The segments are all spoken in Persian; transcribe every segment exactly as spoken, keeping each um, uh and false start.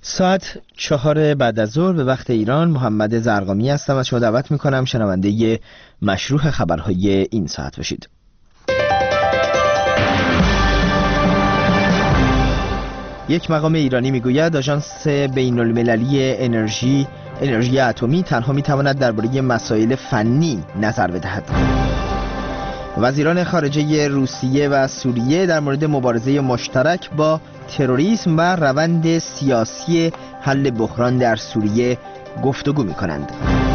ساعت چهار بعد از ظهر به وقت ایران. محمد زرقامی هستم. از شما دعوت میکنم شنونده مشروح خبرهای این ساعت باشید. یک مقام ایرانی میگوید آژانس بین المللی انرژی انرژی اتمی تنها میتواند درباره مسائل فنی نظر بدهد. وزیران خارجه روسیه و سوریه در مورد مبارزه مشترک با تروریسم و روند سیاسی حل بحران در سوریه گفتگو می‌کنند.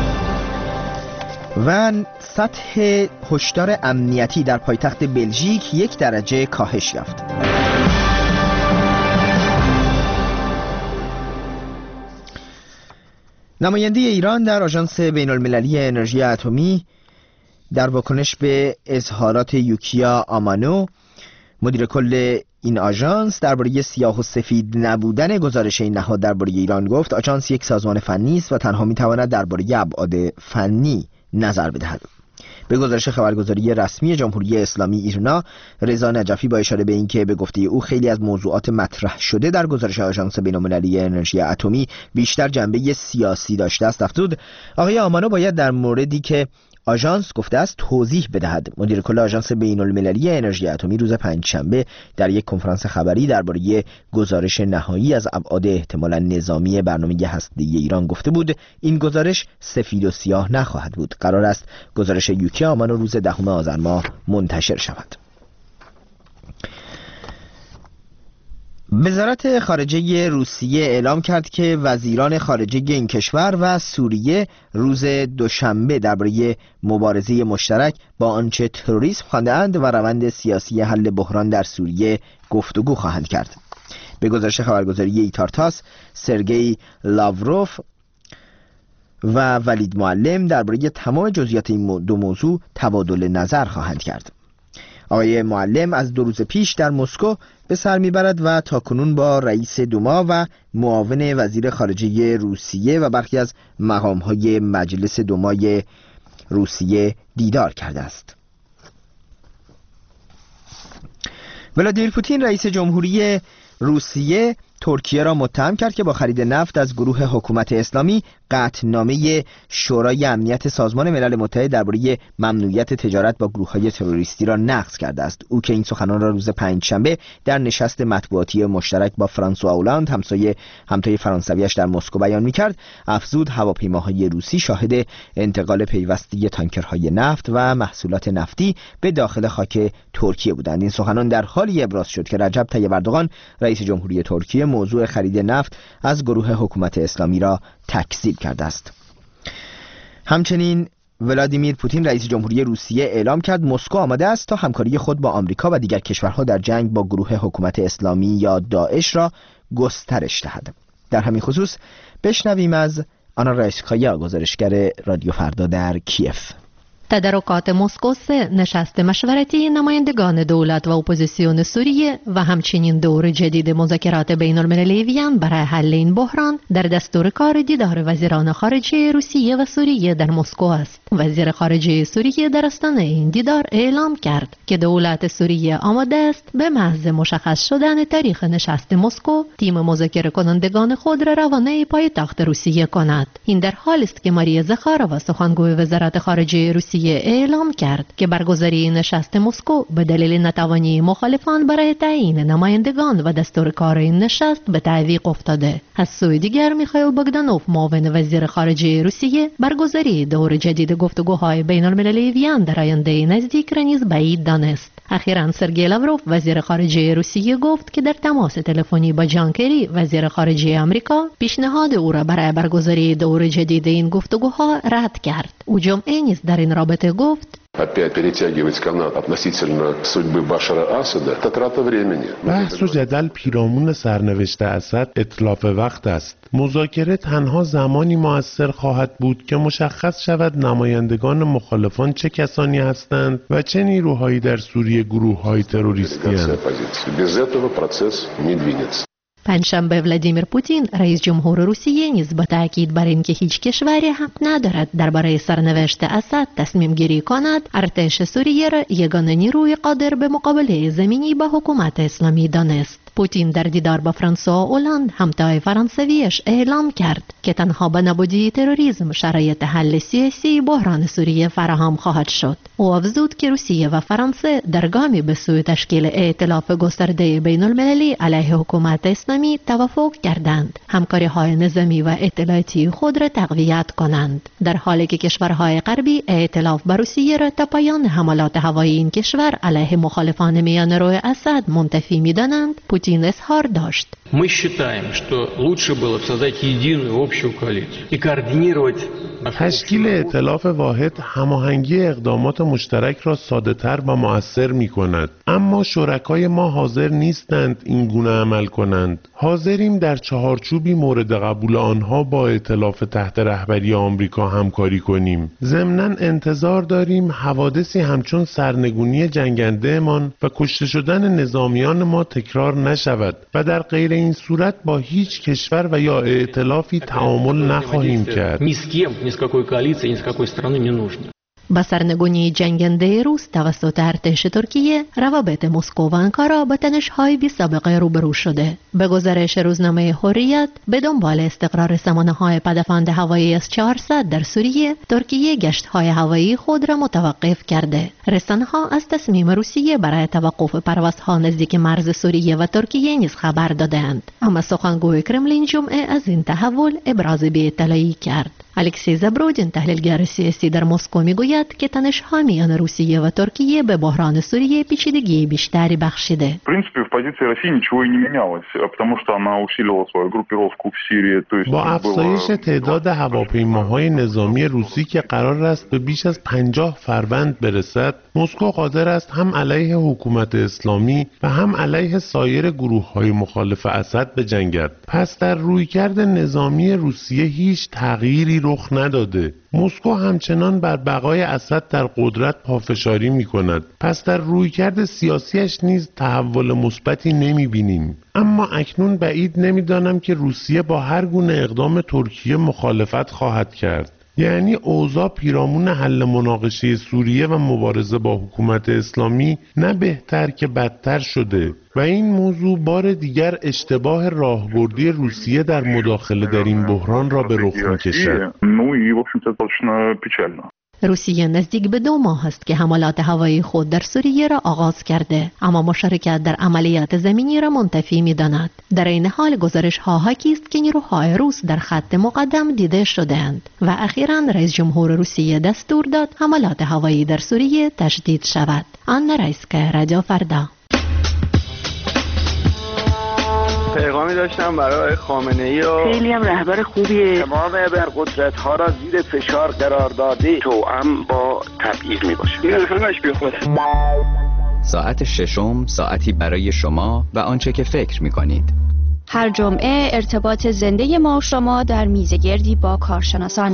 و سطح هشدار امنیتی در پایتخت بلژیک یک درجه کاهش یافت. نماینده ایران در آژانس بین المللی انرژی اتمی در واکنش به اظهارات یوکیا آمانو مدیر کل این آژانس درباره سیاه و سفید نبودن گزارش این نهاد درباره ایران گفت آژانس یک سازمان فنی است و تنها میتواند درباره ابعاد فنی نظر بدهد. به گزارش خبرگزاری رسمی جمهوری اسلامی ایرنا، رضا نجفی با اشاره به اینکه به گفته او خیلی از موضوعات مطرح شده در گزارش آژانس بین‌المللی انرژی اتمی بیشتر جنبه سیاسی داشته است، افزود آقای آمانو باید در موردی که آژانس گفته است توضیح بدهد. مدیر کل آژانس بین المللی انرژی اتمی روز پنجشنبه در یک کنفرانس خبری درباره گزارش نهایی از ابعاد احتمالاً نظامی برنامه هسته‌ای ایران گفته بود این گزارش سفید و سیاه نخواهد بود. قرار است گزارش یوکیا آمانو روز دهم آذر ماه منتشر شود. وزارت خارجه روسیه اعلام کرد که وزیران خارجه این کشور و سوریه روز دوشنبه درباره مبارزه مشترک با آنچه تروریسم خوانده‌اند و روند سیاسی حل بحران در سوریه گفتگو خواهند کرد. به گزارش خبرگزاری ایتارتاس، سرگئی لاوروف و ولید معلم درباره تمام جزئیات این دو موضوع تبادل نظر خواهند کرد. آقای معلم از دو روز پیش در مسکو به سر میبرد و تاکنون با رئیس دوما و معاون وزیر خارجه روسیه و برخی از مقام‌های مجلس دومای روسیه دیدار کرده است. ولادیمیر پوتین رئیس جمهوری روسیه ترکیه را متهم کرد که با خرید نفت از گروه حکومت اسلامی قطعنامه شورای امنیت سازمان ملل متحد درباره ممنوعیت تجارت با گروه‌های تروریستی را نقض کرده است. او که این سخنان را روز پنجشنبه در نشست مطبوعاتی مشترک با فرانسوا اولاند همسایه همتای فرانسویش در مسکو بیان می‌کرد، افزود هواپیماهای روسی شاهد انتقال پیوسته تانکرهای نفت و محصولات نفتی به داخل خاک ترکیه بودند. این سخنان در حالی ابراز شد که رجب طیب اردوغان رئیس جمهوری ترکیه موضوع خرید نفت از گروه حکومت اسلامی را تکذیب کرده است. همچنین ولادیمیر پوتین رئیس جمهوری روسیه اعلام کرد مسکو آماده است تا همکاری خود با آمریکا و دیگر کشورها در جنگ با گروه حکومت اسلامی یا داعش را گسترش دهد. در همین خصوص بشنویم از آنا رایسکایا، گزارشگر رادیو فردا در کیف. تدارکات مسکو سه نشست مشورتی نمایندگان دولت و اپوزیسیون سوریه و همچنین دور جدید مذاکرات بین المللی وین برای حل این بحران در دستور کار دیدار وزیران خارجه روسیه و سوریه در مسکو است. وزیر خارجه سوریه در آستانه این دیدار اعلام کرد که دولت سوریه آماده است به محض مشخص شدن تاریخ نشست مسکو تیم مذاکره کنندگان خود را روانه پایتخت روسیه کند. این در حالی است که ماریا زخارova سخنگوی وزارت خارجه روسیه اعلام کرد که برگزاری نشست مسکو به دلیل نتوانی مخالفان برای تعیین نمایندگان و دستور کار این نشست به تعویق افتاده. از سوی دیگر میخائیل بogdanov معاون وزیر خارجه روسیه برگزاری دور جدید گفتگوهای بین المللی وین در آینده نزدیک را نیز بعید دانست. اخیراً سرگئی لاوروف وزیر خارجه روسیه گفت که در تماس تلفنی با جان کری وزیر خارجه آمریکا پیشنهاد او را برای برگزاری دور جدید این گفتگوها رد کرد. او جمعه نیز در این رابطه گفت опять перетягивать канат относительно судьбы Башара Асада это трата времени. بحث و جدل پیرامون سرنوشت اسد اتلاف وقت است. مذاکره تنها زمانی مؤثر خواهد بود که مشخص شود نمایندگان مخالفان چه کسانی هستند و چه نیروهایی در سوریه گروه‌های تروریستی هستند. Без этого процесс не двинется. پنجشنبه ولادیمیر پوتین رئیس جمهور روسیه نیز با تاکید بر اینکه هیچ کشوری حق ندارد درباره سرنوشت اسد تصمیم گیری کند، ارتش سوریه را یگانه نیروی قادر به مقابله زمینی با حکومت اسلامی دانست. پوتین در دیدار با فرانسوا اولاند همتای فرانسویش اعلام کرد که تنها با نابودی تروریسم شرایط حل سیاسی بحران سوریه فراهم خواهد شد. او افزود که روسیه و فرانسه در گامی به سوی تشکیل ائتلاف گسترده بین المللی علیه حکومت اسلامی توافق کردند همکاری های نظامی و اطلاعاتی خود را تقویت کنند، در حالی که کشورهای غربی ائتلاف با روسیه را تا پایان حملات هوایی این کشور علیه مخالفان میانرو اسد منتفی می‌دانند. پوتین اظهار داشت: Мы считаем, что лучше было создать единую общую коалицию и координировать تشکیل ائتلاف واحد هماهنگی اقدامات مشترک را ساده‌تر و مؤثر می‌کند، اما شرکای ما حاضر نیستند این گونه عمل کنند. حاضریم در چهارچوبی مورد قبول آنها با ائتلاف تحت رهبری آمریکا همکاری کنیم. ضمناً انتظار داریم حوادثی همچون سرنگونی جنگنده‌مان و کشته شدن نظامیان ما تکرار نشود و در غیر این صورت با هیچ کشور و یا ائتلافی تعامل نخواهیم کرد. ни с какой коалицией, ни с какой страны не нужно. با سرنگونی جنگنده روس توسط ارتش ترکیه، روابط مسکو و آنکارا با تنش‌های بی سابقه روبرو شده. به گزارش روزنامه حریت، به دنبال استقرار سامانه‌های پدافند هوایی اس چهارصد در سوریه، ترکیه گشت‌های هوایی خود را متوقف کرده. رسانه‌ها از تصمیم روسیه برای توقف پروازها نزدیک مرز سوریه و ترکیه نیز خبر دادند، اما سخنگوی کرملین جمعه از این تحول ابراز بی‌اطلاعی کرد. الکسی زبرودین، تحلیلگر سیاسی در مسکو، میگوید که تنش‌ها میان روسیه و ترکیه به بحران سوریه پیچیدگی بیشتری بخشیده. با افزایش تعداد هواپیماهای نظامی روسی که قرار است به بیش از پنجاه فروند برسد، مسکو قادر است هم علیه حکومت اسلامی و هم علیه سایر گروه‌های مخالف اسد بجنگد. پس در رویکرد نظامی روسیه هیچ تغییری رخ نداده. مسکو همچنان بر بقای اسد در قدرت پافشاری می کند. پس در رویکرد سیاسیش نیز تحول مثبتی نمی بینیم. اما اکنون بعید نمی دانم که روسیه با هر گونه اقدام ترکیه مخالفت خواهد کرد. یعنی اوضاع پیرامون حل مناقشه سوریه و مبارزه با حکومت اسلامی نه بهتر که بدتر شده و این موضوع بار دیگر اشتباه راهبردی روسیه در مداخله در این بحران را به رخ می‌کشد. روسیه نزدیک به دو ماه است که حملات هوایی خود در سوریه را آغاز کرده، اما مشارکت در عملیات زمینی را منتفی می‌داند. در این حال گزارش ها حاکی است که نیروهای روس در خط مقدم دیده شده‌اند و اخیراً رئیس جمهور روسیه دستور داد حملات هوایی در سوریه تشدید شود. آن رئیسکه رادیو فردا. پیغامی داشتم برای خامنه‌ای و خیلی هم رهبر خوبیه. تمام ابرقدرت‌ها را زیر فشار قرار داده توأم با تبعیض میباشه. این همش بیخود. ساعت ششم ساعتی برای شما و آنچه که فکر می‌کنید. هر جمعه ارتباط زنده ما و شما در میزگردی با کارشناسان.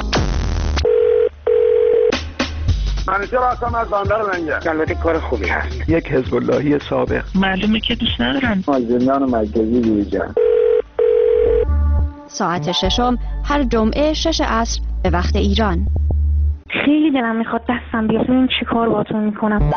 منیجر هستم از بندر لنگر. البته کار خوبی هست. یک حزب اللهی سابق. معلومه که دوست ندارن. مازندران مرکزی دیجا. ساعت ششم هر جمعه شش عصر به وقت ایران. خیلی دلم میخواد دستم بیاد ببینم چی کار باهاتون میکنم.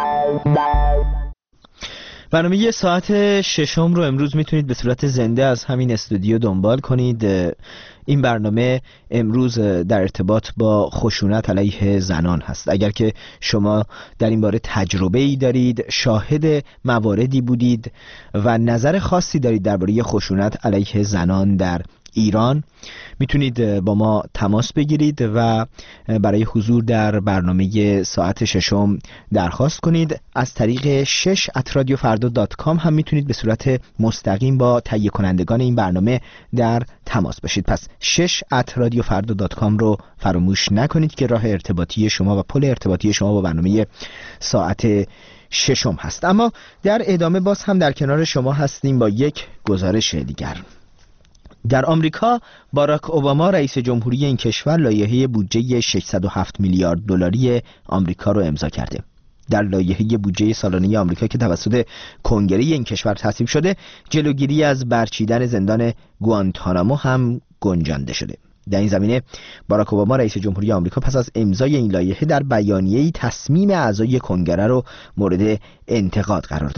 برنامه ساعت ششم رو امروز میتونید به صورت زنده از همین استودیو دنبال کنید. این برنامه امروز در ارتباط با خشونت علیه زنان هست. اگر که شما در این باره تجربه ای دارید، شاهد مواردی بودید و نظر خاصی دارید درباره خشونت علیه زنان در ایران، میتونید با ما تماس بگیرید و برای حضور در برنامه ساعت ششم درخواست کنید. از طریق شش ات رادیو فردا دات کام هم میتونید به صورت مستقیم با تهیه کنندگان این برنامه در تماس باشید. پس شش ات رادیو فردا دات کام رو فراموش نکنید که راه ارتباطی شما و پل ارتباطی شما با برنامه ساعت ششم هست. اما در ادامه باز هم در کنار شما هستیم با یک گزارش دیگر. در آمریکا باراک اوباما رئیس جمهوری این کشور لایحه بودجه ششصد و هفت میلیارد دلاری آمریکا رو امضا کرده. در لایحه بودجه سالانه آمریکا که توسط کنگره این کشور تصویب شده، جلوگیری از برچیدن زندان گوانتانامو هم گنجانده شده. در این زمینه باراک اوباما رئیس جمهوری آمریکا پس از امضای این لایحه در بیانیه‌ای تصمیم اعضای کنگره رو مورد انتقاد قرار داده.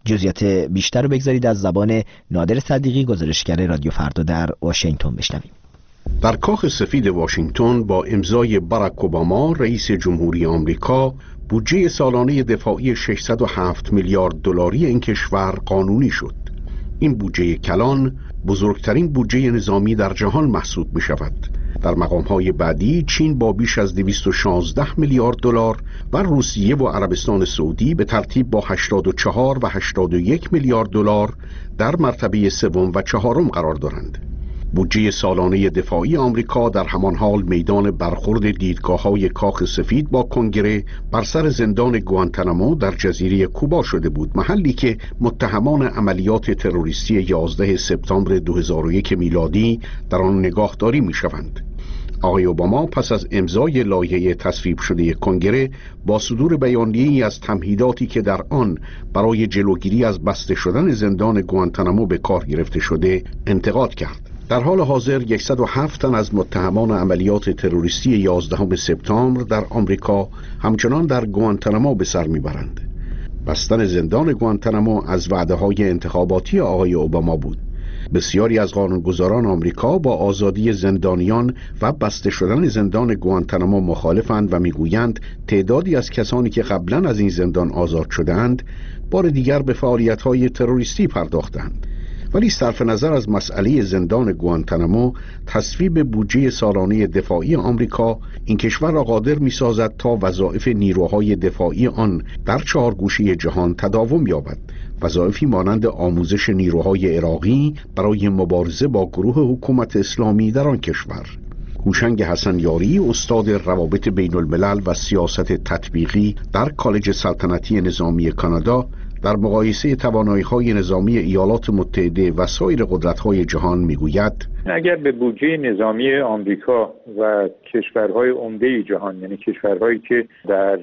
جزئیات بیشتر رو بگذارید از زبان نادر صدیقی، گزارشگر رادیو فردا در واشنگتن بشنویم. در کاخ سفید واشنگتن با امضای باراک اوباما رئیس جمهوری آمریکا، بودجه سالانه دفاعی ششصد و هفت میلیارد دلاری این کشور قانونی شد. این بودجه کلان بزرگترین بودجه نظامی در جهان محسوب می شود. در مقام‌های بعدی چین با بیش از دویست و شانزده میلیارد دلار و روسیه و عربستان سعودی به ترتیب با هشتاد و چهار و هشتاد و یک میلیارد دلار در مرتبه سوم و چهارم قرار دارند. بودجه سالانه دفاعی آمریکا در همان حال میدان برخورد دیدگاه‌های کاخ سفید با کنگره بر سر زندان گوانتانامو در جزیره کوبا شده بود، محلی که متهمان عملیات تروریستی یازده سپتامبر دو هزار و یک میلادی در آن نگاهداری می‌شوند. آقای اوباما پس از امضای لایحه تصویب شده کنگره با صدور بیانیه‌ای از تمهیداتی که در آن برای جلوگیری از بسته شدن زندان گوانتانامو به کار گرفته شده انتقاد کرد. در حال حاضر صد و هفت تن از متهمان عملیات تروریستی یازدهم سپتامبر در آمریکا همچنان در گوانتانامو به سر میبرند. بستن زندان گوانتانامو از وعده‌های انتخاباتی آقای اوباما بود. بسیاری از قانونگذاران آمریکا با آزادی زندانیان و بسته شدن زندان گوانتانامو مخالفند و میگویند تعدادی از کسانی که قبلا از این زندان آزاد شدند بار دیگر به فعالیت‌های تروریستی پرداختند. ولی صرف نظر از مسئله زندان گوانتانامو، تصویب بودجه سالانه دفاعی آمریکا این کشور را قادر می‌سازد تا وظایف نیروهای دفاعی آن در چهار گوشه جهان تداوم یابد. وظایفی مانند آموزش نیروهای عراقی برای مبارزه با گروه حکومت اسلامی در آن کشور. هوشنگ حسن یاری، استاد روابط بین الملل و سیاست تطبیقی در کالج سلطنتی نظامی کانادا، در مقایسه توانایی‌های نظامی ایالات متحده و سایر قدرت‌های جهان می‌گوید اگر به بودجه نظامی آمریکا و کشورهای عمده جهان، یعنی کشورهایی که در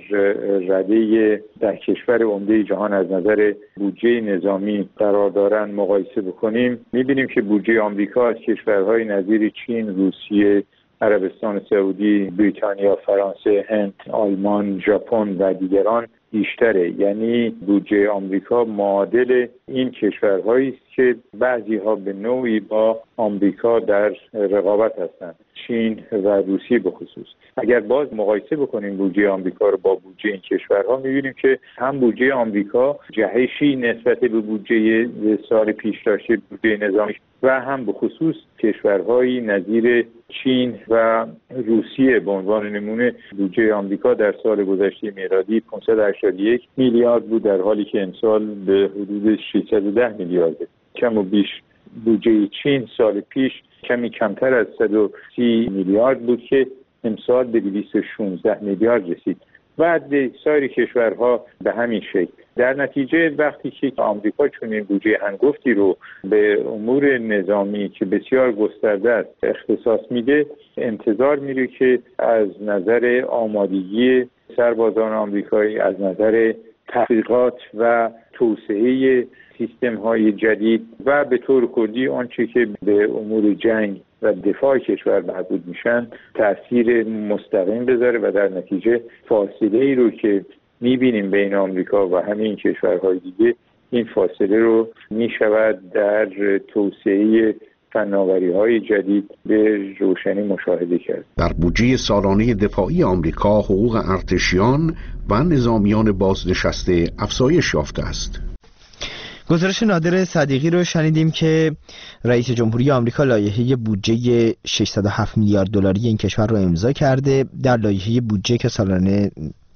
رده در کشور عمده جهان از نظر بودجه نظامی قرار دارند مقایسه بکنیم، می‌بینیم که بودجه آمریکا از کشورهای نظیر چین، روسیه، عربستان سعودی، بریتانیا، فرانسه، هند، آلمان، ژاپن و دیگران بیشتره. یعنی بودجه آمریکا معادل این کشورهایی است که بعضی ها به نوعی با آمریکا در رقابت هستند، چین و روسیه به خصوص. اگر باز مقایسه بکنیم بودجه آمریکا رو با بودجه این کشورها، می‌بینیم که هم بودجه آمریکا جهشی نسبت به بودجه سال پیش داشته، بودجه نظامی، و هم به خصوص کشورهایی نظیر چین و روسیه. به عنوان نمونه بودجه آمریکا در سال گذشته میلادی پانصد و هشتاد و یک میلیارد بود، در حالی که امسال به حدود ششصد و ده میلیارد. کم و بیش بودجه چین سال پیش کمی کمتر از صد و سی میلیارد بود که امسال به دویست و شانزده میلیارد رسید و سایر کشورها به همین شکل. در نتیجه وقتی که آمریکا چنین بودجه هنگفتی رو به امور نظامی که بسیار گسترده است اختصاص میده، انتظار میره که از نظر آمادگی سربازان آمریکایی، از نظر تحقیقات و توسعه سیستم های جدید و به طور کلی آنچه که به امور جنگ و دفاع کشور مربوط میشن تأثیر مستقیم بذاره و در نتیجه فاصله ای رو که میبینیم بین آمریکا و همین کشورهای دیگه، این فاصله رو میشود در توسعه فناوری‌های جدید به روشنی مشاهده کرد. در بودجه سالانه دفاعی آمریکا حقوق ارتشیان و نظامیان بازنشسته افزایش یافته است. گزارش نادر صدیقی رو شنیدیم که رئیس جمهوری آمریکا لایحه بودجه ششصد و هفت میلیارد دلاری این کشور رو امضا کرده. در لایحه بودجه که سالانه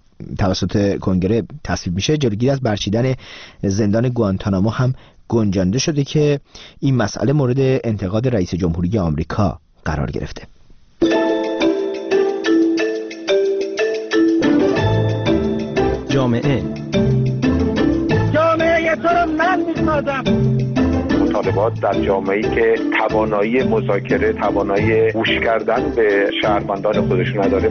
توسط کنگره تصویب میشه، جلوگیری از برچیدن زندان گوانتانامو هم گنجانده شده که این مسئله مورد انتقاد رئیس جمهوری آمریکا قرار گرفته. جامعه جامعه تو رو من میسازم. مطالبات در جامعه‌ای که توانایی مذاکره، توانایی گوش کردن به شهروندان خودشون نداره.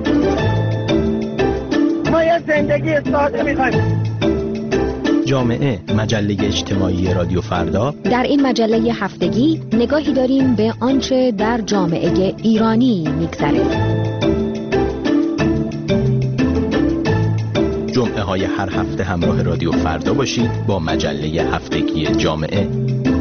ما یه زندگی ساده میخوایم. جامعه، مجله اجتماعی رادیو فردا. در این مجله هفتگی نگاهی داریم به آنچه در جامعه ایرانی میگذره. جمعه های هر هفته همراه رادیو فردا باشید با مجله هفتگی جامعه.